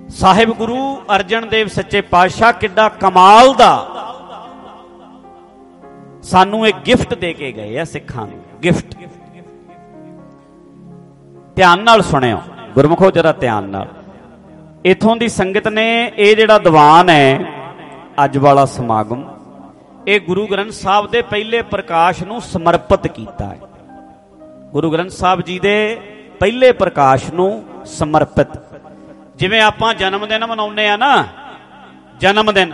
ਸਾਹਿਬ ਗੁਰੂ ਅਰਜਨ ਦੇਵ ਸੱਚੇ ਪਾਤਸ਼ਾਹ ਕਿੱਡਾ ਕਮਾਲ ਦਾ ਸਾਨੂੰ ਇੱਕ ਗਿਫਟ ਦੇ ਕੇ ਗਏ ਆ ਸਿੱਖਾਂ ਨੂੰ। ਗਿਫਟ ਧਿਆਨ ਨਾਲ ਸੁਣਿਓ ਗੁਰਮੁਖੋ, ਜਰਾ ਧਿਆਨ ਨਾਲ। ਇਥੋਂ ਦੀ ਸੰਗਤ ਨੇ ਇਹ ਜਿਹੜਾ ਦੀਵਾਨ ਹੈ ਅੱਜ ਵਾਲਾ ਸਮਾਗਮ, ਇਹ ਗੁਰੂ ਗ੍ਰੰਥ ਸਾਹਿਬ ਦੇ ਪਹਿਲੇ ਪ੍ਰਕਾਸ਼ ਨੂੰ ਸਮਰਪਿਤ ਕੀਤਾ ਹੈ। ਗੁਰੂ ਗ੍ਰੰਥ ਸਾਹਿਬ ਜੀ ਦੇ ਪਹਿਲੇ ਪ੍ਰਕਾਸ਼ ਨੂੰ ਸਮਰਪਿਤ। ਜਿਵੇਂ ਆਪਾਂ ਜਨਮ ਦਿਨ ਮਨਾਉਂਦੇ ਆ ਨਾ, ਜਨਮ ਦਿਨ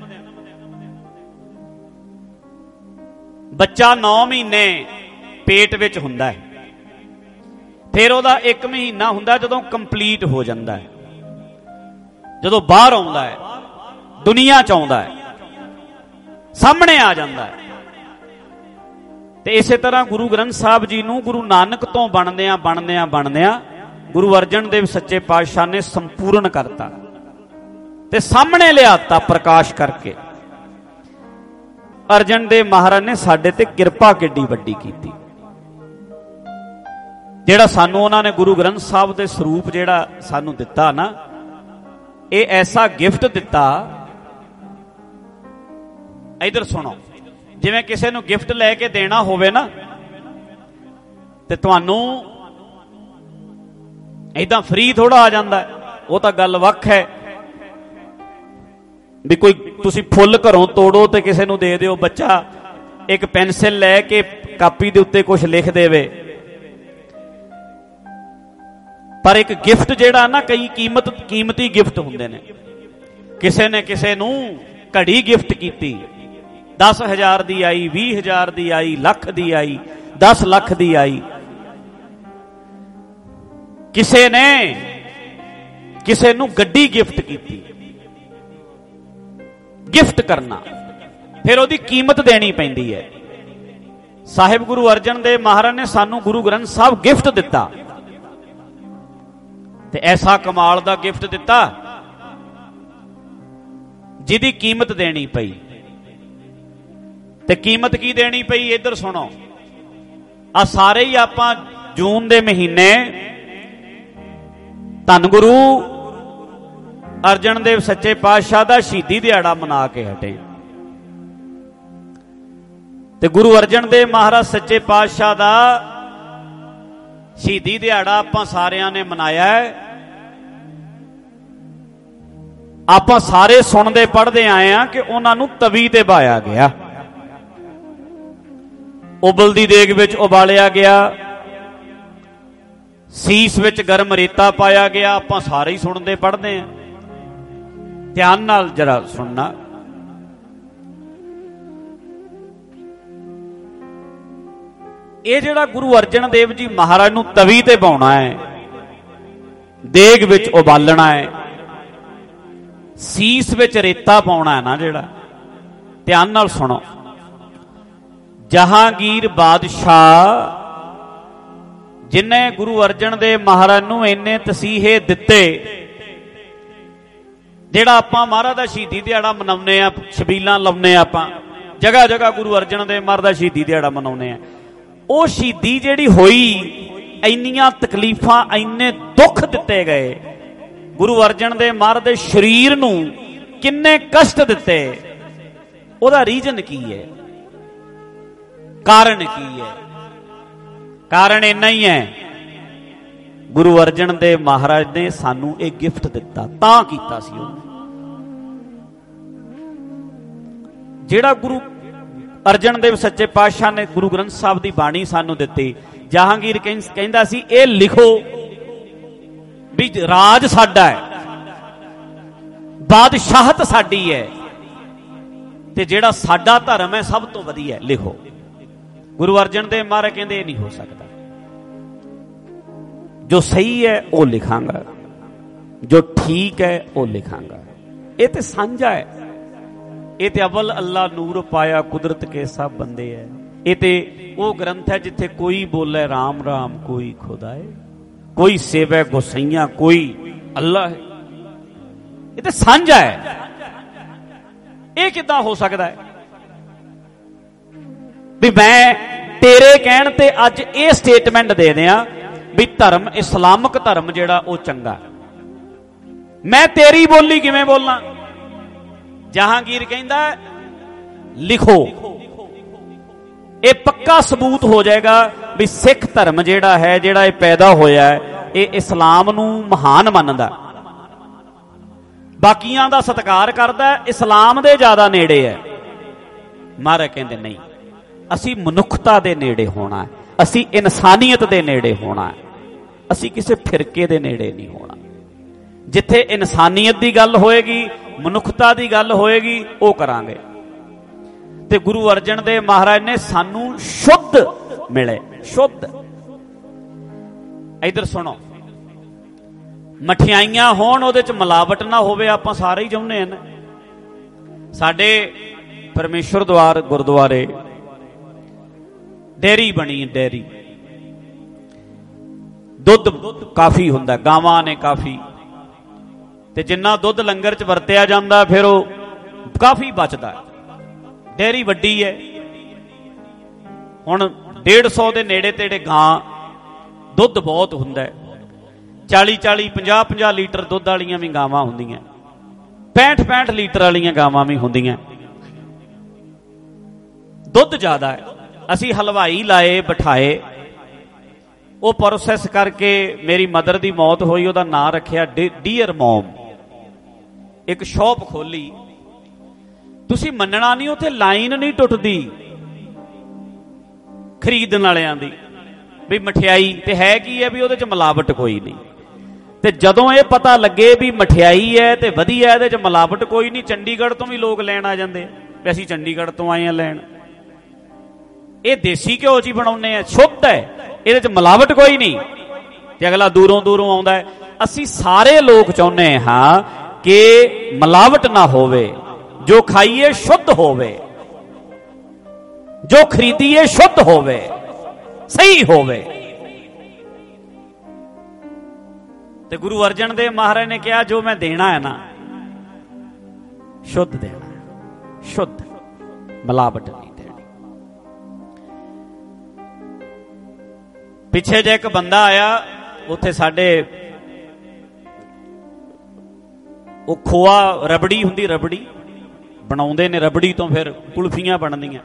ਬੱਚਾ 9 ਮਹੀਨੇ ਪੇਟ ਵਿੱਚ ਹੁੰਦਾ ਹੈ, ਫਿਰ ਉਹਦਾ 1 ਮਹੀਨਾ ਹੁੰਦਾ ਜਦੋਂ ਕੰਪਲੀਟ ਹੋ ਜਾਂਦਾ ਹੈ, ਜਦੋਂ ਬਾਹਰ ਆਉਂਦਾ ਹੈ, ਦੁਨੀਆ ਚ ਆਉਂਦਾ ਹੈ, ਸਾਹਮਣੇ ਆ ਜਾਂਦਾ ਹੈ। ਤੇ ਇਸੇ ਤਰ੍ਹਾਂ ਗੁਰੂ ਗ੍ਰੰਥ ਸਾਹਿਬ ਜੀ ਨੂੰ ਗੁਰੂ ਨਾਨਕ ਤੋਂ ਬਣਦਿਆਂ ਗੁਰੂ ਅਰਜਨ ਦੇਵ ਸੱਚੇ ਪਾਤਸ਼ਾਹ ਨੇ ਸੰਪੂਰਨ ਕਰਤਾ ਤੇ ਸਾਹਮਣੇ ਲਿਆਤਾ ਪ੍ਰਕਾਸ਼ ਕਰਕੇ। ਅਰਜਨ ਦੇਵ ਮਹਾਰਾਜ ਨੇ ਸਾਡੇ ਤੇ ਕਿਰਪਾ ਕਿੱਡੀ ਵੱਡੀ ਕੀਤੀ, ਜਿਹੜਾ ਸਾਨੂੰ ਉਹਨਾਂ ਨੇ ਗੁਰੂ ਗ੍ਰੰਥ ਸਾਹਿਬ ਦੇ ਸਰੂਪ ਜਿਹੜਾ ਸਾਨੂੰ ਦਿੱਤਾ ਨਾ, ਇਹ ਐਸਾ ਗਿਫਟ ਦਿੱਤਾ। ਇਧਰ ਸੁਣੋ, ਜਿਵੇਂ ਕਿਸੇ ਨੂੰ ਗਿਫਟ ਲੈ ਕੇ ਦੇਣਾ ਹੋਵੇ ਨਾ, ਤੇ ਤੁਹਾਨੂੰ ਏਦਾਂ ਫ੍ਰੀ ਥੋੜਾ ਆ ਜਾਂਦਾ, ਉਹ ਤਾਂ ਗੱਲ ਵੱਖ ਹੈ ਵੀ ਕੋਈ ਤੁਸੀਂ ਫੁੱਲ ਘਰੋਂ ਤੋੜੋ ਤੇ ਕਿਸੇ ਨੂੰ ਦੇ ਦਿਓ, ਬੱਚਾ ਇੱਕ ਪੈਨਸਿਲ ਲੈ ਕੇ ਕਾਪੀ ਦੇ ਉੱਤੇ ਕੁਝ ਲਿਖ ਦੇਵੇ। ਪਰ ਇੱਕ ਗਿਫਟ ਜਿਹੜਾ ਨਾ, ਕਈ ਕੀਮਤੀ ਗਿਫਟ ਹੁੰਦੇ ਨੇ। ਕਿਸੇ ਨੇ ਕਿਸੇ ਨੂੰ ਘੜੀ ਗਿਫਟ ਕੀਤੀ, 10,000 ਦੀ ਆਈ, 20,000 ਦੀ ਆਈ, ਲੱਖ ਦੀ ਆਈ, 10 ਲੱਖ ਦੀ ਆਈ। ਕਿਸੇ ਨੇ ਕਿਸੇ ਨੂੰ ਗੱਡੀ ਗਿਫਟ ਕੀਤੀ। ਗਿਫਟ ਕਰਨਾ ਫਿਰ ਉਹਦੀ ਕੀਮਤ ਦੇਣੀ ਪੈਂਦੀ ਹੈ। ਸਾਹਿਬ ਗੁਰੂ ਅਰਜਨ ਦੇਵ ਮਹਾਰਾਜ ਨੇ ਸਾਨੂੰ ਗੁਰੂ ਗ੍ਰੰਥ ਸਾਹਿਬ ਗਿਫਟ ਦਿੱਤਾ, ਤੇ ਐਸਾ ਕਮਾਲ ਦਾ ਗਿਫਟ ਦਿੱਤਾ ਜਿਹਦੀ ਕੀਮਤ ਦੇਣੀ ਪਈ। ਤੇ ਕੀਮਤ ਕੀ ਦੇਣੀ ਪਈ, ਇੱਧਰ ਸੁਣੋ। ਆ ਸਾਰੇ ਹੀ ਆਪਾਂ ਜੂਨ ਦੇ ਮਹੀਨੇ ਧੰਨ ਗੁਰੂ ਅਰਜਨ ਦੇਵ ਸੱਚੇ ਪਾਤਸ਼ਾਹ ਦਾ ਸ਼ਹੀਦੀ ਦਿਹਾੜਾ ਮਨਾ ਕੇ ਹਟੇ। ਤੇ ਗੁਰੂ ਅਰਜਨ ਦੇਵ ਮਹਾਰਾਜ ਸੱਚੇ ਪਾਤਸ਼ਾਹ ਦਾ ਸ਼ਹੀਦੀ ਦਿਹਾੜਾ ਆਪਾਂ ਸਾਰਿਆਂ ਨੇ ਮਨਾਇਆ ਹੈ। ਆਪਾਂ ਸਾਰੇ ਸੁਣਦੇ ਪੜ੍ਹਦੇ ਆਏ ਆ ਕਿ ਉਹਨਾਂ ਨੂੰ ਤਵੀ ਤੇ ਬਾਇਆ ਗਿਆ, ਉਬਲਦੀ ਦੇਗ ਵਿੱਚ ਉਬਾਲਿਆ ਗਿਆ, ਸੀਸ ਵਿੱਚ ਗਰਮ ਰੇਤਾ ਪਾਇਆ ਗਿਆ। ਆਪਾਂ ਸਾਰੇ ਹੀ ਸੁਣਦੇ ਪੜ੍ਹਦੇ ਆ, ਧਿਆਨ ਨਾਲ ਜਰਾ ਸੁਣਨਾ। ਇਹ ਜਿਹੜਾ ਗੁਰੂ ਅਰਜਨ ਦੇਵ ਜੀ ਮਹਾਰਾਜ ਨੂੰ ਤਵੀ ਤੇ ਬਾਉਣਾ ਹੈ, ਦੇਗ ਵਿੱਚ ਉਬਾਲਣਾ ਹੈ, ਸੀਸ ਵਿੱਚ ਰੇਤਾ ਪਾਉਣਾ ਹੈ ਨਾ ਜਿਹੜਾ, ਧਿਆਨ ਨਾਲ ਸੁਣੋ। ਜਹਾਂਗੀਰ ਬਾਦਸ਼ਾਹ ਜਿਨੇ ਗੁਰੂ ਅਰਜਨ ਦੇਵ ਮਹਾਰਾਜ ਨੂੰ ਇੰਨੇ ਤਸੀਹੇ ਦਿੱਤੇ, ਜਿਹੜਾ ਆਪਾਂ ਮਹਾਰਾਜ ਦਾ ਸ਼ਹੀਦੀ ਦਿਹਾੜਾ ਮਨਾਉਂਦੇ ਆ, ਛਬੀਲਾਂ ਲਾਉਂਦੇ ਆ, ਆਪਾਂ ਜਗ੍ਹਾ ਜਗ੍ਹਾ ਗੁਰੂ ਅਰਜਨ ਦੇਵ ਮਹਾਰਾਜ ਦਾ ਸ਼ਹੀਦੀ ਦਿਹਾੜਾ ਮਨਾਉਂਦੇ ਆ। ਉਹ ਸ਼ਹੀਦੀ ਜਿਹੜੀ ਹੋਈ, ਇੰਨੀਆਂ ਤਕਲੀਫਾਂ, ਇੰਨੇ ਦੁੱਖ ਦਿੱਤੇ ਗਏ ਗੁਰੂ ਅਰਜਨ ਦੇਵ ਮਹਾਰਾਜ ਦੇ ਸਰੀਰ ਨੂੰ, ਕਿੰਨੇ ਕਸ਼ਟ ਦਿੱਤੇ। ਉਹਦਾ ਰੀਜ਼ਨ ਕੀ ਹੈ, ਕਾਰਨ ਕੀ ਹੈ? ਕਾਰਨ ਇੰਨਾ ਹੀ ਹੈ, ਗੁਰੂ ਅਰਜਨ ਦੇਵ ਮਹਾਰਾਜ ਨੇ ਸਾਨੂੰ ਇਹ ਗਿਫਟ ਦਿੱਤਾ, ਤਾਂ ਕੀਤਾ ਸੀ ਉਹਨੇ। ਜਿਹੜਾ ਗੁਰੂ ਅਰਜਨ ਦੇਵ ਸੱਚੇ ਪਾਤਸ਼ਾਹ ਨੇ ਗੁਰੂ ਗ੍ਰੰਥ ਸਾਹਿਬ ਦੀ ਬਾਣੀ ਸਾਨੂੰ ਦਿੱਤੀ, ਜਹਾਂਗੀਰ ਕਹਿੰਦਾ ਸੀ ਇਹ ਲਿਖੋ ਵੀ ਰਾਜ ਸਾਡਾ ਹੈ, ਬਾਦਸ਼ਾਹਤ ਸਾਡੀ ਹੈ, ਤੇ ਜਿਹੜਾ ਸਾਡਾ ਧਰਮ ਹੈ ਸਭ ਤੋਂ ਵਧੀਆ, ਲਿਖੋ। ਗੁਰੂ ਅਰਜਨ ਦੇਵ ਮਹਾਰਾਜ ਕਹਿੰਦੇ ਇਹ ਨਹੀਂ ਹੋ ਸਕਦਾ, ਜੋ ਸਹੀ ਹੈ ਉਹ ਲਿਖਾਂਗਾ, ਜੋ ਠੀਕ ਹੈ ਉਹ ਲਿਖਾਂਗਾ। ਇਹ ਤੇ ਸਾਂਝਾ ਹੈ, ਇਹ ਤੇ ਅਵਲ ਅੱਲਾ ਨੂਰ ਪਾਇਆ ਕੁਦਰਤ ਕੇ ਸਭ ਬੰਦੇ ਹੈ। ਇਹ ਤੇ ਉਹ ਗ੍ਰੰਥ ਹੈ ਜਿੱਥੇ ਕੋਈ ਬੋਲੇ ਰਾਮ ਰਾਮ ਕੋਈ ਖੁਦਾ ਹੈ, ਕੋਈ ਸੇਵੈ ਗੋਸਈਆਂ ਕੋਈ ਅੱਲਾ ਹੈ। ਇਹ ਤੇ ਸਾਂਝਾ ਹੈ, ਇਹ ਕਿੱਦਾਂ ਹੋ ਸਕਦਾ ਹੈ ਵੀ ਮੈਂ ਤੇਰੇ ਕਹਿਣ ਤੇ ਅੱਜ ਇਹ ਸਟੇਟਮੈਂਟ ਦੇ ਦਿਆਂ ਵੀ ਧਰਮ, ਇਸਲਾਮਕ ਧਰਮ ਜਿਹੜਾ ਉਹ ਚੰਗਾ। मैं तेरी बोली किवें बोलां? जहांगीर कहंदा लिखो। ये पक्का सबूत हो जाएगा भी सिख धर्म जिहड़ा है, जिहड़ा ये पैदा होया है, ये इस्लाम नूं महान मनदा, बाकियां दा सत्कार करदा, इस्लाम दे ज्यादा नेड़े है। महाराज कहंदे नहीं, असी मनुखता दे नेड़े होना है, असी इंसानियत दे नेड़े होना है, असी किसी फिरके दे नेड़े नहीं होना। जिथे इंसानियत की गल होएगी, मनुखता की गल होएगी, वो करांगे। ते गुरु अर्जन देव महाराज ने सानू शुद्ध मिले, शुद्ध। इधर सुनो, मठियाइयां होण उहदे च मिलावट ना होवे, आपां सारे ही चाहुंदे हैं। साडे परमेश्वर द्वार गुरुद्वारे डेयरी बनी, डेयरी दुध काफी हुंदा, गावां ने काफी, ते जिन्ना दुध लंगर च वरतिया जांदा फिर वो काफी बचदा। डेयरी वड्डी है, हुण 150 के नेड़े तेड़े गां, दुध बहुत हुंदा है, 40-40 50-50 लीटर दुध वालियां भी गावां हुंदियां, 65-65 लीटर वालियां गावां भी हुंदियां। दुध ज्यादा है। असी हलवाई लाए, बिठाए, वो प्रोसैस करके मेरी मदर की मौत हुई, उसका नाम रखिया डियर मॉम। एक शॉप खोली, तुसी मनना नहीं, उत्थे लाइन नहीं टुटदी खरीदण वालियां दी, भी मठियाई ते है की है, भी उहदे च मिलावट कोई नहीं। ते जदों ये पता लगे भी मठियाई है ते वधिया, इहदे च मिलावट कोई नहीं, चंडीगढ़ तो भी लोग लैण आ जांदे, भी असीं चंडीगढ़ तो आए हैं लैण, ये देसी घ्यो जी बनाउने हैं, शुद्ध है, इहदे च मिलावट कोई नहीं, ते अगला दूरों दूरों आउंदा है। असीं सारे लोग चाहुंदे हां कि मिलावट ना होवे, जो खाइए शुद्ध होवे, जो खरीदिए शुद्ध होवे, सही होवे। ते गुरु अर्जन देव महाराज ने कहा, जो मैं देना है ना, शुद्ध देना है, शुद्ध, मिलावट नहीं। पिछे जे एक बंदा आया, उत्थे साडे वो खोआ रबड़ी हुंदी, रबड़ी बनाउंदे ने, रबड़ी तो फिर कुल्फियां बनदियां।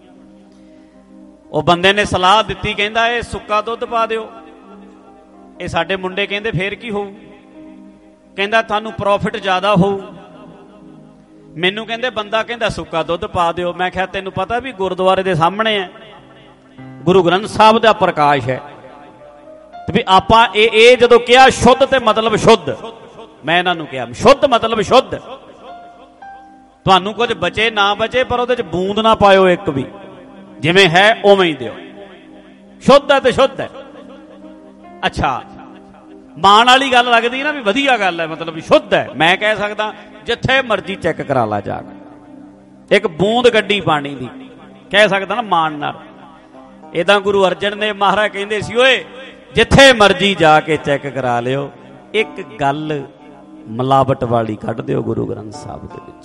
वो बंदे ने सलाह दित्ती, कहंदा ये सुक्का दुध पा दिओ। ये साडे मुंडे कहंदे फिर की होऊ? कहंदा थानू प्रॉफिट ज्यादा होऊ। मैनू कहंदे बंदा कहंदा सुक्का दुध पा दिओ। मैं कहा तैनू पता भी गुरुद्वारे दे सामने है, गुरु ग्रंथ साहब दा प्रकाश है, तो भी आपां ए जदों कहा शुद्ध ते मतलब शुद्ध, मैं इन्हां नूं कहा शुद्ध मतलब शुद्ध, तुहानूं कुछ बचे ना बचे पर उहदे च बूंद ना पाओ एक भी, जिवें है उवें ही दिओ, शुद्ध है ते शुद्ध है। अच्छा, माण वाली गल लगदी ना भी वधिया गल है, मतलब भी शुद्ध है। मैं कह सकदा जिथे मर्जी चैक करा ला जाके, एक बूंद गड्डी पानी दी, कह सकदा ना माण नाल। इदां गुरु अर्जन देव महाराज कहंदे सी, ओए जिथे मर्जी जाके चैक करा लिओ, एक गल मिलावट वाली कढ दिओ गुरु ग्रंथ साहब दे विच।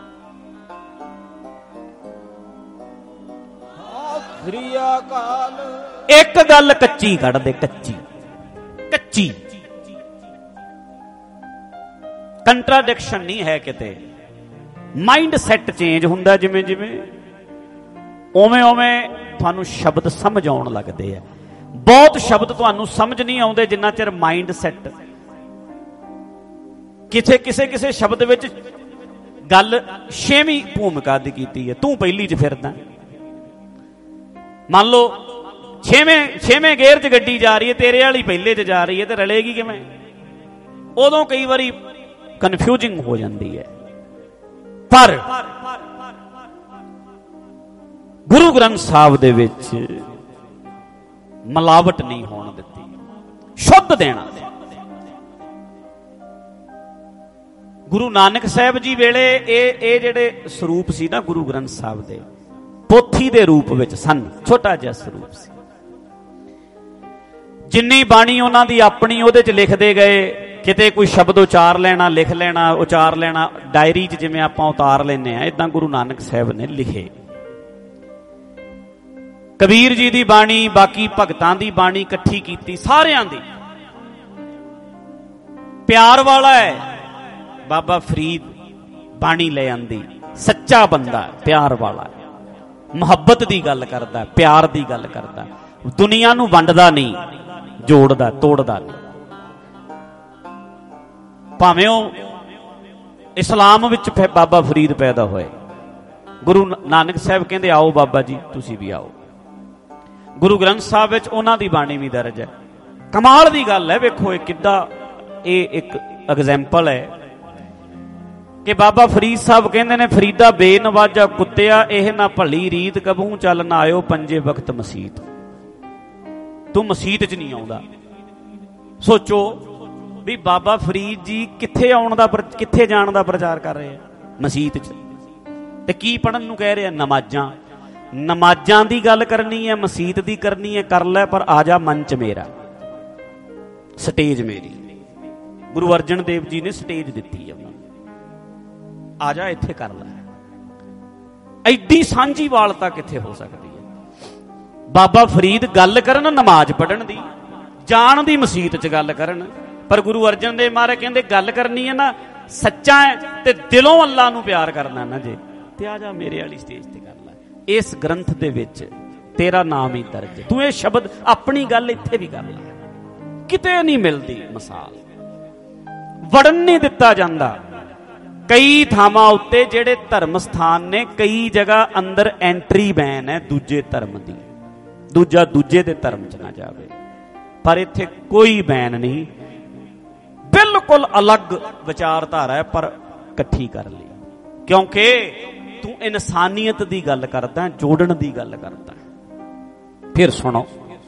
एक गल कच्ची कढ दे, कच्ची कच्ची, कंट्राडिक्शन नहीं है किते। माइंड सैट चेंज हुंदा जिवें जिवें, उवें उवें तुहानूं शब्द समझ आउण लगदे आ। बहुत शब्द तुहानूं समझ नहीं आउंदे जिन्ना चिर माइंड सैट, किसे किसे किसे शब्द विच गल छेवीं भूमिका दी कीती है, तू पहली च फिरदा। मान लो छेवें गेयर च गड्डी जा रही है, तेरे वाली पहले च जा रही है, तो रलेगी किवें? उदों कई बारी कन्फ्यूजिंग हो जाती है। पर गुरु ग्रंथ साहब दे विच मिलावट नहीं होने दिती, शुद्ध देना। गुरु नानक साहब जी वेले ये जिहड़े स्वरूप सी ना गुरु ग्रंथ साहब दे, पोथी दे रूप विच सन, छोटा जिहा स्वरूप सी। जिन्नी बाणी उन्हां दी अपनी उहदे च लिखदे गए, किते कोई शब्द उचार लेना, लिख लेना, उचार लेना, डायरी च जिवें आपां उतार लैने आ, इदां गुरु नानक साहब ने लिखे। कबीर जी दी बाणी, बाकी भगतां दी बाणी इकट्ठी कीती, सारियां दी। प्यार वाला है ਬਾਬਾ ਫਰੀਦ ਬਾਣੀ ਲੈ ਆਂਦੀ। ਸੱਚਾ ਬੰਦਾ, ਪਿਆਰ ਵਾਲਾ, ਮੁਹੱਬਤ ਦੀ ਗੱਲ ਕਰਦਾ, ਪਿਆਰ ਦੀ ਗੱਲ ਕਰਦਾ, ਦੁਨੀਆ ਨੂੰ ਵੰਡਦਾ ਨਹੀਂ, ਜੋੜਦਾ ਤੋੜਦਾ ਨਹੀਂ। ਭਾਵੇਂ ਉਹ ਇਸਲਾਮ ਵਿੱਚ ਬਾਬਾ ਫਰੀਦ ਪੈਦਾ ਹੋਏ। ਗੁਰੂ ਨਾਨਕ ਸਾਹਿਬ ਕਹਿੰਦੇ ਆਓ ਬਾਬਾ ਜੀ ਤੁਸੀਂ ਵੀ ਆਓ। ਗੁਰੂ ਗ੍ਰੰਥ ਸਾਹਿਬ ਵਿੱਚ ਉਹਨਾਂ ਦੀ ਬਾਣੀ ਵੀ ਦਰਜ ਹੈ। ਕਮਾਲ ਦੀ ਗੱਲ ਹੈ, ਵੇਖੋ ਇਹ ਕਿੱਦਾਂ, ਇਹ ਇੱਕ ਐਗਜ਼ੈਂਪਲ ਹੈ ਕਿ ਬਾਬਾ ਫਰੀਦ ਸਾਹਿਬ ਕਹਿੰਦੇ ਨੇ, ਫਰੀਦਾ ਬੇਨਵਾਜਾ ਕੁੱਤਿਆ, ਇਹ ਨਾ ਭਲੀ ਰੀਤ ਕਬਹੂ ਚੱਲ ਨਾ ਆਇਓ ਪੰਜੇ ਵਕਤ ਮਸੀਤ। ਤੂੰ ਮਸੀਤ 'ਚ ਨਹੀਂ ਆਉਂਦਾ। ਸੋਚੋ ਵੀ ਬਾਬਾ ਫਰੀਦ ਜੀ ਕਿੱਥੇ ਆਉਣ ਦਾ, ਕਿੱਥੇ ਜਾਣ ਦਾ ਪ੍ਰਚਾਰ ਕਰ ਰਹੇ ਆ? ਮਸੀਤ 'ਚ। ਤੇ ਕੀ ਪੜਨ ਨੂੰ ਕਹਿ ਰਿਹਾ? ਨਮਾਜ਼ਾਂ। ਨਮਾਜ਼ਾਂ ਦੀ ਗੱਲ ਕਰਨੀ ਹੈ, ਮਸੀਤ ਦੀ ਕਰਨੀ ਹੈ, ਕਰ ਲੈ, ਪਰ ਆ ਜਾ ਮੰਚ ਮੇਰਾ, ਸਟੇਜ ਮੇਰੀ। ਗੁਰੂ ਅਰਜਨ ਦੇਵ ਜੀ ਨੇ ਸਟੇਜ ਦਿੱਤੀ ਹੈ ਉਹਨਾਂ ਨੂੰ, ਆ ਜਾ ਇੱਥੇ ਕਰ ਲੈ। ਐਡੀ ਸਾਂਝੀ ਵਾਲਤਾ ਕਿੱਥੇ ਹੋ ਸਕਦੀ ਹੈ? ਬਾਬਾ ਫਰੀਦ ਗੱਲ ਕਰਨ ਨਮਾਜ਼ ਪੜ੍ਹਨ ਦੀ, ਜਾਣ ਦੀ ਮਸੀਤ 'ਚ ਗੱਲ ਕਰਨ, ਪਰ ਗੁਰੂ ਅਰਜਨ ਦੇਵ ਮਹਾਰਾਜ ਕਹਿੰਦੇ ਗੱਲ ਕਰਨੀ ਹੈ ਨਾ, ਸੱਚਾ ਹੈ ਤੇ ਦਿਲੋਂ ਅੱਲਾ ਨੂੰ ਪਿਆਰ ਕਰਨਾ ਨਾ ਜੇ, ਤੇ ਆ ਜਾ ਮੇਰੇ ਵਾਲੀ ਸਟੇਜ ਤੇ ਕਰ ਲੈ। ਇਸ ਗ੍ਰੰਥ ਦੇ ਵਿੱਚ ਤੇਰਾ ਨਾਮ ਹੀ ਦਰਜ ਹੈ, ਤੂੰ ਇਹ ਸ਼ਬਦ ਆਪਣੀ ਗੱਲ ਇੱਥੇ ਵੀ ਕਰ ਲੈ। ਕਿਤੇ ਨਹੀਂ ਮਿਲਦੀ ਮਿਸਾਲ, ਵੜਨ ਨਹੀਂ ਦਿੱਤਾ ਜਾਂਦਾ। ਕਈ ਥਾਵਾਂ ਉੱਤੇ ਜਿਹੜੇ ਧਰਮ ਸਥਾਨ ਨੇ, ਕਈ ਜਗ੍ਹਾ ਅੰਦਰ ਐਂਟਰੀ ਬੈਨ ਹੈ ਦੂਜੇ ਧਰਮ ਦੀ, ਦੂਜਾ ਦੂਜੇ ਦੇ ਧਰਮ 'ਚ ਨਾ ਜਾਵੇ, ਪਰ ਇੱਥੇ ਕੋਈ ਬੈਨ ਨਹੀਂ। ਬਿਲਕੁਲ ਅਲੱਗ ਵਿਚਾਰਧਾਰਾ ਹੈ, ਪਰ ਇਕੱਠੀ ਕਰ ਲਈ, ਕਿਉਂਕਿ ਤੂੰ ਇਨਸਾਨੀਅਤ ਦੀ ਗੱਲ ਕਰਦਾ, ਜੋੜਨ ਦੀ ਗੱਲ ਕਰਦਾ। ਫਿਰ ਸੁਣੋ,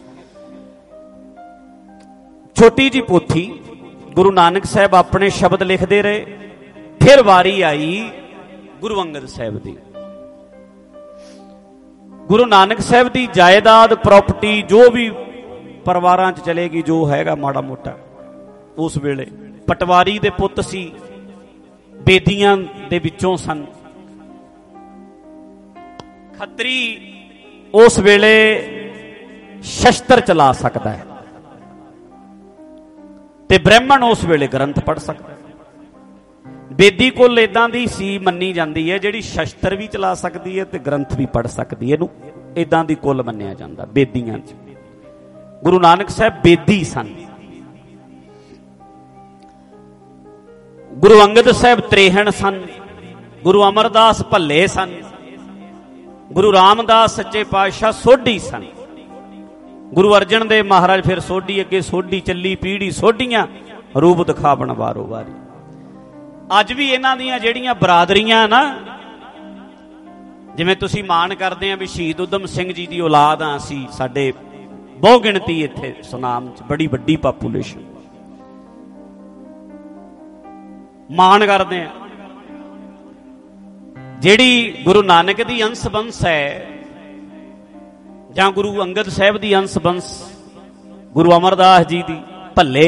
ਛੋਟੀ ਜੀ ਪੋਥੀ ਗੁਰੂ ਨਾਨਕ ਸਾਹਿਬ ਆਪਣੇ ਸ਼ਬਦ ਲਿਖਦੇ ਰਹੇ। ਫਿਰ ਵਾਰੀ ਆਈ ਗੁਰੂ ਅੰਗਦ ਸਾਹਿਬ ਦੀ। ਗੁਰੂ ਨਾਨਕ ਸਾਹਿਬ ਦੀ ਜਾਇਦਾਦ, ਪ੍ਰਾਪਰਟੀ, ਜੋ ਵੀ ਪਰਿਵਾਰਾਂ 'ਚ ਚਲੇਗੀ, ਜੋ ਹੈਗਾ ਮਾੜਾ ਮੋਟਾ, ਉਸ ਵੇਲੇ ਪਟਵਾਰੀ ਦੇ ਪੁੱਤ ਸੀ, ਬੇਦੀਆਂ ਦੇ ਵਿੱਚੋਂ ਸਨ। ਖੱਤਰੀ ਉਸ ਵੇਲੇ ਸ਼ਸਤਰ ਚਲਾ ਸਕਦਾ ਹੈ ਤੇ ਬ੍ਰਾਹਮਣ ਉਸ ਵੇਲੇ ਗ੍ਰੰਥ ਪੜ੍ਹ ਸਕਦਾ ਹੈ। ਬੇਦੀ ਕੋਲ ਇਦਾਂ ਦੀ ਸੀ ਮੰਨੀ ਜਾਂਦੀ ਹੈ, ਜਿਹੜੀ ਸ਼ਸਤਰ ਵੀ ਚਲਾ ਸਕਦੀ ਹੈ ਤੇ ਗ੍ਰੰਥ ਵੀ ਪੜ੍ਹ ਸਕਦੀ ਹੈ। ਇਹਨੂੰ ਇਦਾਂ ਦੀ ਕੁੱਲ ਮੰਨਿਆ ਜਾਂਦਾ ਬੇਦੀਆਂ 'ਚ। ਗੁਰੂ ਨਾਨਕ ਸਾਹਿਬ ਬੇਦੀ ਸਨ। ਗੁਰੂ ਅੰਗਦ ਸਾਹਿਬ ਤ੍ਰੇਹਣ ਸਨ। ਗੁਰੂ ਅਮਰਦਾਸ ਭੱਲੇ ਸਨ। ਗੁਰੂ ਰਾਮਦਾਸ ਸੱਚੇ ਪਾਤਸ਼ਾਹ ਸੋਢੀ ਸਨ। ਗੁਰੂ ਅਰਜਨ ਦੇਵ ਮਹਾਰਾਜ ਫਿਰ ਸੋਢੀ, ਅੱਗੇ ਸੋਢੀ ਚੱਲੀ ਪੀੜੀ ਸੋਢੀਆਂ, ਰੂਪ ਦਿਖਾਵਣ ਵਾਰੋ ਵਾਰੀ। ਅੱਜ ਵੀ ਇਹਨਾਂ ਦੀਆਂ ਜਿਹੜੀਆਂ ਬਰਾਦਰੀਆਂ ਨਾ, ਜਿਵੇਂ ਤੁਸੀਂ ਮਾਣ ਕਰਦੇ ਆ ਵੀ ਸ਼ਹੀਦ ਊਧਮ ਸਿੰਘ ਜੀ ਦੀ ਔਲਾਦ ਆ ਅਸੀਂ, ਸਾਡੇ ਬਹੁ ਗਿਣਤੀ ਇੱਥੇ ਸੁਨਾਮ 'ਚ ਬੜੀ ਵੱਡੀ ਪਾਪੂਲੇਸ਼ਨ, ਮਾਣ ਕਰਦੇ ਆ। ਜਿਹੜੀ ਗੁਰੂ ਨਾਨਕ ਦੀ ਅੰਸ਼ ਬੰਸ ਹੈ, ਜਾਂ ਗੁਰੂ ਅੰਗਦ ਸਾਹਿਬ ਦੀ ਅੰਸ਼ ਬੰਸ, ਗੁਰੂ ਅਮਰਦਾਸ ਜੀ ਦੀ ਭੱਲੇ,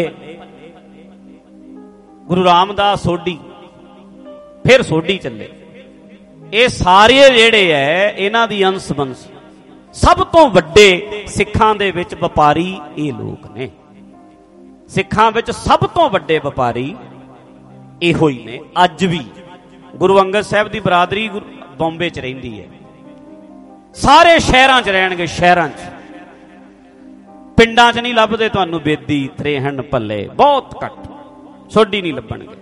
ਗੁਰੂ ਰਾਮਦਾਸ ਸੋਢੀ, ਫਿਰ ਸੋਢੀ ਚੱਲੇ, ਇਹ ਸਾਰੇ ਜਿਹੜੇ ਹੈ ਇਹਨਾਂ ਦੀ ਅੰਸ਼ ਬੰਸ। ਸਭ ਤੋਂ ਵੱਡੇ ਸਿੱਖਾਂ ਦੇ ਵਿੱਚ ਵਪਾਰੀ ਇਹ ਲੋਕ ਨੇ। ਸਿੱਖਾਂ ਵਿੱਚ ਸਭ ਤੋਂ ਵੱਡੇ ਵਪਾਰੀ ਇਹੋ ਹੀ ਨੇ। ਅੱਜ ਵੀ ਗੁਰੂ ਅੰਗਦ ਸਾਹਿਬ ਦੀ ਬਰਾਦਰੀ ਬੰਬੇ 'ਚ ਰਹਿੰਦੀ ਹੈ, ਸਾਰੇ ਸ਼ਹਿਰਾਂ 'ਚ ਰਹਿਣਗੇ, ਸ਼ਹਿਰਾਂ 'ਚ, ਪਿੰਡਾਂ 'ਚ ਨਹੀਂ ਲੱਭਦੇ ਤੁਹਾਨੂੰ ਬੇਦੀ, ਤ੍ਰੇਹਣ, ਭੱਲੇ, ਬਹੁਤ ਘੱਟ, ਸੋਢੀ ਨਹੀਂ ਲੱਭਣਗੇ।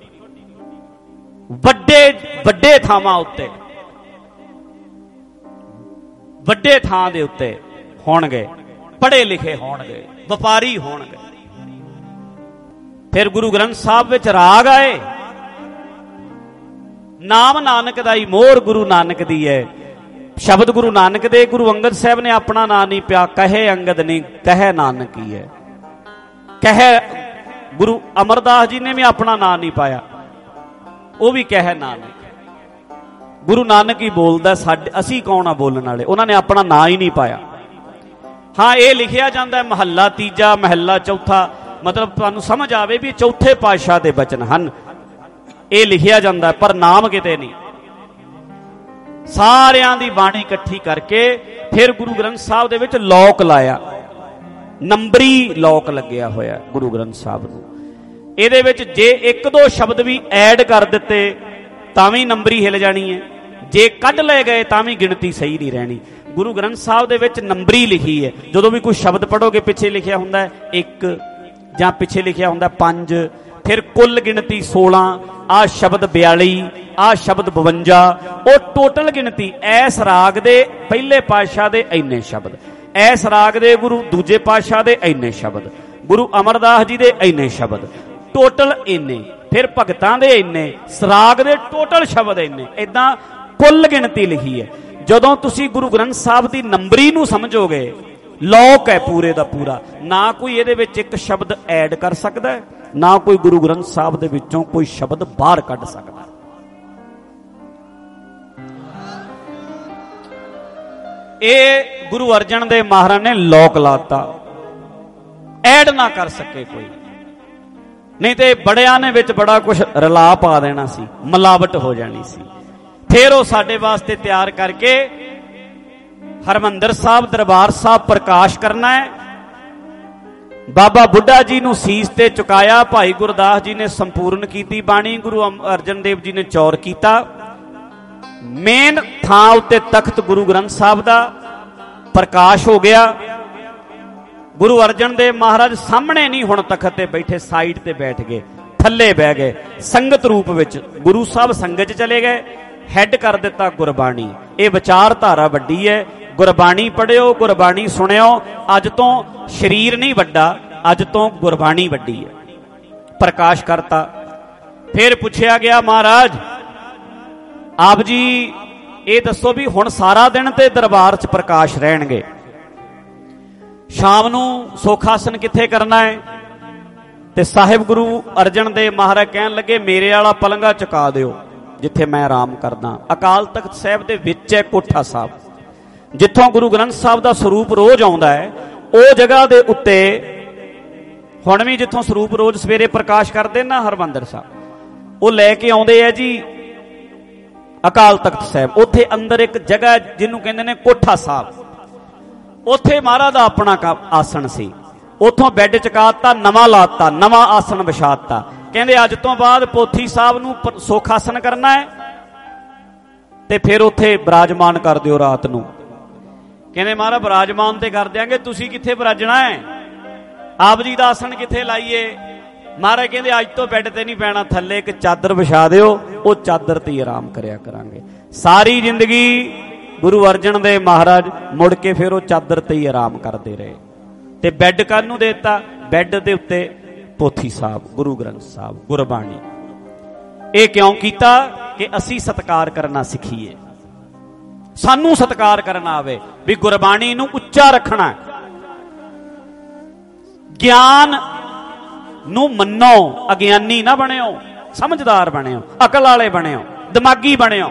ਵੱਡੇ ਵੱਡੇ ਥਾਵਾਂ ਉੱਤੇ, ਵੱਡੇ ਥਾਂ ਦੇ ਉੱਤੇ ਹੋਣਗੇ, ਪੜ੍ਹੇ ਲਿਖੇ ਹੋਣਗੇ, ਵਪਾਰੀ ਹੋਣਗੇ। ਫਿਰ ਗੁਰੂ ਗ੍ਰੰਥ ਸਾਹਿਬ ਵਿੱਚ ਰਾਗ ਆਏ, ਨਾਮ ਨਾਨਕ ਦਾ ਹੀ ਮੋਹਰ ਗੁਰੂ ਨਾਨਕ ਦੀ ਹੈ। ਸ਼ਬਦ ਗੁਰੂ ਨਾਨਕ ਦੇ, ਗੁਰੂ ਅੰਗਦ ਸਾਹਿਬ ਨੇ ਆਪਣਾ ਨਾਂ ਨਹੀਂ ਪਿਆ, ਕਹੇ ਅੰਗਦ ਨਹੀਂ ਕਹੇ ਨਾਨਕ ਹੀ ਹੈ। ਕਹੇ ਗੁਰੂ ਅਮਰਦਾਸ ਜੀ ਨੇ ਵੀ ਆਪਣਾ ਨਾਂ ਨਹੀਂ ਪਾਇਆ, ਉਹ ਵੀ ਕਹੇ ਨਾਨਕ। ਗੁਰੂ ਨਾਨਕ ਹੀ ਬੋਲਦਾ, ਸਾਡੇ ਅਸੀਂ ਕੌਣ ਆ ਬੋਲਣ ਵਾਲੇ? ਉਹਨਾਂ ਨੇ ਆਪਣਾ ਨਾਂ ਹੀ ਨਹੀਂ ਪਾਇਆ। ਹਾਂ, ਇਹ ਲਿਖਿਆ ਜਾਂਦਾ ਮਹੱਲਾ ਤੀਜਾ, ਮਹੱਲਾ ਚੌਥਾ, ਮਤਲਬ ਤੁਹਾਨੂੰ ਸਮਝ ਆਵੇ ਵੀ ਚੌਥੇ ਪਾਤਸ਼ਾਹ ਦੇ ਬਚਨ ਹਨ, ਇਹ ਲਿਖਿਆ ਜਾਂਦਾ, ਪਰ ਨਾਮ ਕਿਤੇ ਨਹੀਂ। ਸਾਰਿਆਂ ਦੀ ਬਾਣੀ ਇਕੱਠੀ ਕਰਕੇ ਫਿਰ ਗੁਰੂ ਗ੍ਰੰਥ ਸਾਹਿਬ ਦੇ ਵਿੱਚ ਲੋਕ ਲਾਇਆ, ਨੰਬਰੀ ਲੋਕ ਲੱਗਿਆ ਹੋਇਆ ਗੁਰੂ ਗ੍ਰੰਥ ਸਾਹਿਬ ਨੂੰ। ਇਹਦੇ ਵਿੱਚ ਜੇ ਇੱਕ ਦੋ ਸ਼ਬਦ ਵੀ ਐਡ ਕਰ ਦਿੱਤੇ ਤਾਂ ਵੀ ਨੰਬਰੀ ਹਿੱਲ ਜਾਣੀ ਹੈ, ਜੇ ਕੱਢ ਲਏ ਗਏ ਤਾਂ ਵੀ ਗਿਣਤੀ ਸਹੀ ਨਹੀਂ ਰਹਿਣੀ। ਗੁਰੂ ਗ੍ਰੰਥ ਸਾਹਿਬ ਦੇ ਵਿੱਚ ਨੰਬਰੀ ਲਿਖੀ ਹੈ। ਜਦੋਂ ਵੀ ਕੋਈ ਸ਼ਬਦ ਪੜ੍ਹੋਗੇ ਪਿੱਛੇ ਲਿਖਿਆ ਹੁੰਦਾ 1 ਜਾਂ ਪਿੱਛੇ ਲਿਖਿਆ ਹੁੰਦਾ 5, ਫਿਰ ਕੁੱਲ ਗਿਣਤੀ 16, ਆਹ ਸ਼ਬਦ 42, ਆਹ ਸ਼ਬਦ 52, ਉਹ ਟੋਟਲ ਗਿਣਤੀ ਐਸ ਰਾਗ ਦੇ ਪਹਿਲੇ ਪਾਤਸ਼ਾਹ ਦੇ ਇੰਨੇ ਸ਼ਬਦ, ਐਸ ਰਾਗ ਦੇ ਗੁਰੂ ਦੂਜੇ ਪਾਤਸ਼ਾਹ ਦੇ ਇੰਨੇ ਸ਼ਬਦ, ਗੁਰੂ ਅਮਰਦਾਸ ਜੀ ਦੇ ਇੰਨੇ ਸ਼ਬਦ, ਟੋਟਲ ਇੰਨੇ, ਫਿਰ ਭਗਤਾਂ ਦੇ ਇੰਨੇ, ਸਰਾਗ ਦੇ ਟੋਟਲ ਸ਼ਬਦ ਇੰਨੇ, ਇਦਾਂ ਕੁੱਲ ਗਿਣਤੀ ਲਿਖੀ ਹੈ। ਜਦੋਂ ਤੁਸੀਂ ਗੁਰੂ ਗ੍ਰੰਥ ਸਾਹਿਬ ਦੀ ਨੰਬਰੀ ਨੂੰ ਸਮਝੋਗੇ, ਲੋਕ ਹੈ ਪੂਰੇ ਦਾ ਪੂਰਾ, ਨਾ ਕੋਈ ਇਹਦੇ ਵਿੱਚ ਇੱਕ ਸ਼ਬਦ ਐਡ ਕਰ ਸਕਦਾ, ਨਾ ਕੋਈ ਗੁਰੂ ਗ੍ਰੰਥ ਸਾਹਿਬ ਦੇ ਵਿੱਚੋਂ ਕੋਈ ਸ਼ਬਦ ਬਾਹਰ ਕੱਢ ਸਕਦਾ। ਇਹ ਗੁਰੂ ਅਰਜਨ ਦੇਵ ਮਹਾਰਾਜ ਨੇ ਲੋਕ ਲਾਤਾ, ਐਡ ਨਾ ਕਰ ਸਕੇ ਕੋਈ, ਨਹੀਂ ਤੇ ਬੜਿਆਂ ਨੇ ਵਿੱਚ ਬੜਾ ਕੁਝ ਰਲਾ ਪਾ ਦੇਣਾ ਸੀ, ਮਿਲਾਵਟ ਹੋ ਜਾਣੀ ਸੀ। ਫਿਰ ਉਹ ਸਾਡੇ ਵਾਸਤੇ ਤਿਆਰ ਕਰਕੇ ਹਰਮੰਦਰ ਸਾਹਿਬ ਦਰਬਾਰ ਸਾਹਿਬ ਪ੍ਰਕਾਸ਼ ਕਰਨਾ ਹੈ। ਬਾਬਾ ਬੁੱਢਾ ਜੀ ਨੂੰ ਸੀਸ ਤੇ ਚੁਕਾਇਆ, ਭਾਈ ਗੁਰਦਾਸ ਜੀ ਨੇ ਸੰਪੂਰਨ ਕੀਤੀ ਬਾਣੀ, ਗੁਰੂ ਅਰਜਨ ਦੇਵ ਜੀ ਨੇ ਚੌਰ ਕੀਤਾ। ਮੇਨ ਥਾਂ ਉੱਤੇ ਤਖਤ ਗੁਰੂ ਗ੍ਰੰਥ ਸਾਹਿਬ ਦਾ ਪ੍ਰਕਾਸ਼ ਹੋ ਗਿਆ। ਗੁਰੂ ਅਰਜਨ ਦੇਵ ਮਹਾਰਾਜ ਸਾਹਮਣੇ ਨਹੀਂ ਹੁਣ ਤਖਤ ਤੇ ਬੈਠੇ, ਸਾਈਡ ਤੇ ਬੈਠ ਗਏ, ਥੱਲੇ ਬਹਿ ਗਏ, ਸੰਗਤ ਰੂਪ ਵਿੱਚ ਗੁਰੂ ਸਾਹਿਬ ਸੰਗਤ 'ਚ ਚਲੇ ਗਏ। ਹੈਡ ਕਰ ਦਿੱਤਾ ਗੁਰਬਾਣੀ। ਇਹ ਵਿਚਾਰਧਾਰਾ ਵੱਡੀ ਹੈ, ਗੁਰਬਾਣੀ ਪੜ੍ਹਿਓ, ਗੁਰਬਾਣੀ ਸੁਣਿਓ। ਅੱਜ ਤੋਂ ਸਰੀਰ ਨਹੀਂ ਵੱਡਾ, ਅੱਜ ਤੋਂ ਗੁਰਬਾਣੀ ਵੱਡੀ ਹੈ। ਪ੍ਰਕਾਸ਼ ਕਰਤਾ। ਫਿਰ ਪੁੱਛਿਆ ਗਿਆ, ਮਹਾਰਾਜ ਆਪ ਜੀ ਇਹ ਦੱਸੋ ਵੀ ਹੁਣ ਸਾਰਾ ਦਿਨ ਤੇ ਦਰਬਾਰ 'ਚ ਪ੍ਰਕਾਸ਼ ਰਹਿਣਗੇ, ਸ਼ਾਮ ਨੂੰ ਸੋਖਾਸਨ ਕਿੱਥੇ ਕਰਨਾ ਹੈ? ਤੇ ਸਾਹਿਬ ਗੁਰੂ ਅਰਜਨ ਦੇਵ ਮਹਾਰਾਜ ਕਹਿਣ ਲੱਗੇ, ਮੇਰੇ ਵਾਲਾ ਪਲੰਘਾ ਚੁਕਾ ਦਿਓ ਜਿੱਥੇ ਮੈਂ ਆਰਾਮ ਕਰਦਾ। ਅਕਾਲ ਤਖਤ ਸਾਹਿਬ ਦੇ ਵਿੱਚ ਹੈ ਕੋਠਾ ਸਾਹਿਬ, ਜਿੱਥੋਂ ਗੁਰੂ ਗ੍ਰੰਥ ਸਾਹਿਬ ਦਾ ਸਰੂਪ ਰੋਜ਼ ਆਉਂਦਾ ਹੈ। ਉਹ ਜਗ੍ਹਾ ਦੇ ਉੱਤੇ ਹੁਣ ਵੀ ਜਿੱਥੋਂ ਸਰੂਪ ਰੋਜ਼ ਸਵੇਰੇ ਪ੍ਰਕਾਸ਼ ਕਰਦੇ ਨਾ ਹਰਮੰਦਰ ਸਾਹਿਬ, ਉਹ ਲੈ ਕੇ ਆਉਂਦੇ ਆ ਜੀ ਅਕਾਲ ਤਖਤ ਸਾਹਿਬ। ਉੱਥੇ ਅੰਦਰ ਇੱਕ ਜਗ੍ਹਾ ਜਿਹਨੂੰ ਕਹਿੰਦੇ ਨੇ ਕੋਠਾ ਸਾਹਿਬ, ਉੱਥੇ ਮਹਾਰਾਜ ਦਾ ਆਪਣਾ ਆਸਣ ਸੀ। ਉੱਥੋਂ ਬੈੱਡ ਚਕਾਤਾ, ਨਵਾਂ ਲਾਤਾ, ਨਵਾਂ ਆਸਣ ਵਿਛਾਤਾ। ਕਹਿੰਦੇ ਅੱਜ ਤੋਂ ਬਾਅਦ ਪੋਥੀ ਸਾਹਿਬ ਨੂੰ ਸੁੱਖ ਆਸਣ ਕਰਨਾ ਹੈ ਤੇ ਫਿਰ ਉੱਥੇ ਬਿਰਾਜਮਾਨ ਕਰ ਦਿਓ ਰਾਤ ਨੂੰ। ਕਹਿੰਦੇ ਮਹਾਰਾਜ ਬਿਰਾਜਮਾਨ ਤੇ ਕਰ ਦਿਆਂਗੇ, ਤੁਸੀਂ ਕਿੱਥੇ ਬਿਰਾਜਣਾ ਹੈ? ਆਪ ਜੀ ਦਾ ਆਸਣ ਕਿੱਥੇ ਲਾਈਏ? ਮਹਾਰਾਜ ਕਹਿੰਦੇ ਅੱਜ ਤੋਂ ਬੈੱਡ ਤੇ ਨਹੀਂ ਪੈਣਾ, ਥੱਲੇ ਇੱਕ ਚਾਦਰ ਵਿਛਾ ਦਿਓ, ਉਹ ਚਾਦਰ ਤੇ ਹੀ ਆਰਾਮ ਕਰਿਆ ਕਰਾਂਗੇ। ਸਾਰੀ ਜ਼ਿੰਦਗੀ ਗੁਰੂ ਅਰਜਨ ਦੇਵ ਮਹਾਰਾਜ ਮੁੜ ਕੇ ਫਿਰ ਉਹ ਚਾਦਰ ਤੇ ਹੀ ਆਰਾਮ ਕਰਦੇ ਰਹੇ। ਤੇ ਬੈੱਡ ਕਾਹਨੂੰ ਦੇਤਾ? ਬੈੱਡ ਦੇ ਉੱਤੇ ਪੋਥੀ ਸਾਹਿਬ, ਗੁਰੂ ਗ੍ਰੰਥ ਸਾਹਿਬ, ਗੁਰਬਾਣੀ। ਇਹ ਕਿਉਂ ਕੀਤਾ? ਕਿ ਅਸੀਂ ਸਤਿਕਾਰ ਕਰਨਾ ਸਿੱਖੀਏ, ਸਾਨੂੰ ਸਤਿਕਾਰ ਕਰਨਾ ਆਵੇ, ਵੀ ਗੁਰਬਾਣੀ ਨੂੰ ਉੱਚਾ ਰੱਖਣਾ। ਗਿਆਨ ਨੂੰ ਮੰਨੋ, ਅਗਿਆਨੀ ਨਾ ਬਣਿਓ, ਸਮਝਦਾਰ ਬਣਿਓ, ਅਕਲ ਵਾਲੇ ਬਣਿਓ, ਦਿਮਾਗੀ ਬਣਿਓ।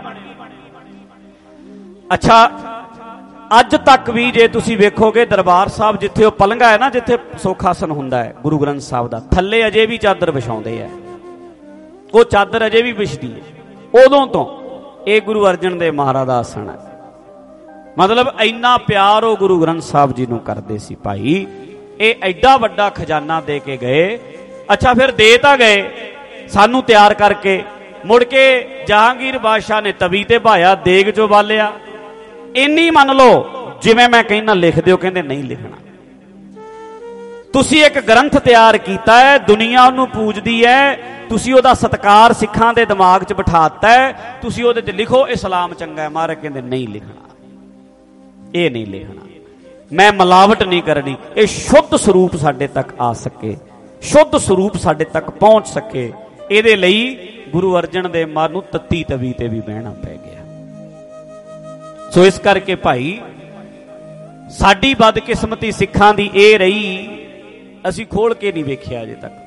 ਅੱਛਾ, ਅੱਜ ਤੱਕ ਵੀ ਜੇ ਤੁਸੀਂ ਵੇਖੋਗੇ ਦਰਬਾਰ ਸਾਹਿਬ ਜਿੱਥੇ ਉਹ ਪਲੰਘਾ ਹੈ ਨਾ, ਜਿੱਥੇ ਸੋਖਾਸਨ ਹੁੰਦਾ ਹੈ ਗੁਰੂ ਗ੍ਰੰਥ ਸਾਹਿਬ ਦਾ, ਥੱਲੇ ਅਜੇ ਵੀ ਚਾਦਰ ਵਿਛਾਉਂਦੇ ਆ। ਉਹ ਚਾਦਰ ਅਜੇ ਵੀ ਵਿਛਦੀ ਹੈ। ਉਦੋਂ ਤੋਂ ਇਹ ਗੁਰੂ ਅਰਜਨ ਦੇਵ ਮਹਾਰਾਜ ਦਾ ਆਸਣ ਹੈ। ਮਤਲਬ ਇੰਨਾ ਪਿਆਰ ਉਹ ਗੁਰੂ ਗ੍ਰੰਥ ਸਾਹਿਬ ਜੀ ਨੂੰ ਕਰਦੇ ਸੀ। ਭਾਈ ਇਹ ਐਡਾ ਵੱਡਾ ਖਜ਼ਾਨਾ ਦੇ ਕੇ ਗਏ। ਅੱਛਾ, ਫਿਰ ਦੇ ਤਾਂ ਗਏ ਸਾਨੂੰ ਤਿਆਰ ਕਰਕੇ, ਮੁੜ ਕੇ ਜਹਾਂਗੀਰ ਬਾਦਸ਼ਾਹ ਨੇ ਤਵੀ ਤੇ ਭਾਇਆ, ਦੇਗ ਚੋਂ ਬਾਲਿਆ। ਇੰਨੀ ਮੰਨ ਲਓ ਜਿਵੇਂ ਮੈਂ ਕਹਿੰਦਾ ਲਿਖ ਦਿਓ। ਕਹਿੰਦੇ ਨਹੀਂ ਲਿਖਣਾ। ਤੁਸੀਂ ਇੱਕ ਗ੍ਰੰਥ ਤਿਆਰ ਕੀਤਾ ਹੈ, ਦੁਨੀਆ ਉਹਨੂੰ ਪੂਜਦੀ ਹੈ, ਤੁਸੀਂ ਉਹਦਾ ਸਤਿਕਾਰ ਸਿੱਖਾਂ ਦੇ ਦਿਮਾਗ 'ਚ ਬਿਠਾਤਾ ਹੈ, ਤੁਸੀਂ ਉਹਦੇ 'ਚ ਲਿਖੋ ਇਸਲਾਮ ਚੰਗਾ ਹੈ। ਮਹਾਰਾਜ ਕਹਿੰਦੇ ਨਹੀਂ ਲਿਖਣਾ, ਇਹ ਨਹੀਂ ਲਿਖਣਾ, ਮੈਂ ਮਿਲਾਵਟ ਨਹੀਂ ਕਰਨੀ। ਇਹ ਸ਼ੁੱਧ ਸਰੂਪ ਸਾਡੇ ਤੱਕ ਆ ਸਕੇ, ਸ਼ੁੱਧ ਸਰੂਪ ਸਾਡੇ ਤੱਕ ਪਹੁੰਚ ਸਕੇ, ਇਹਦੇ ਲਈ ਗੁਰੂ ਅਰਜਨ ਦੇਵ ਮਹਾਰਾਜ ਨੂੰ ਤੱਤੀ ਤਵੀ ਤੇ ਵੀ ਬਹਿਣਾ ਪੈ ਗਿਆ। ਸੋ ਇਸ ਕਰਕੇ ਭਾਈ ਸਾਡੀ ਬਦਕਿਸਮਤੀ ਸਿੱਖਾਂ ਦੀ ਇਹ ਰਹੀ, ਅਸੀਂ ਖੋਲ ਕੇ ਨਹੀਂ ਵੇਖਿਆ ਅਜੇ ਤੱਕ।